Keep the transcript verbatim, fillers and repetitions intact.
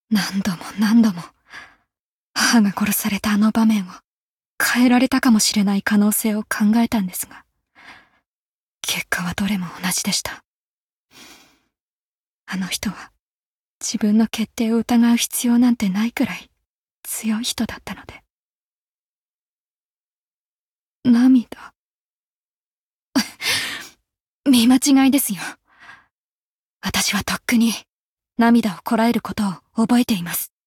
何度も何度も、母が殺されたあの場面を変えられたかもしれない可能性を考えたんですが、結果はどれも同じでした。あの人は自分の決定を疑う必要なんてないくらい強い人だったので。涙見間違いですよ。私はとっくに涙をこらえることを覚えています。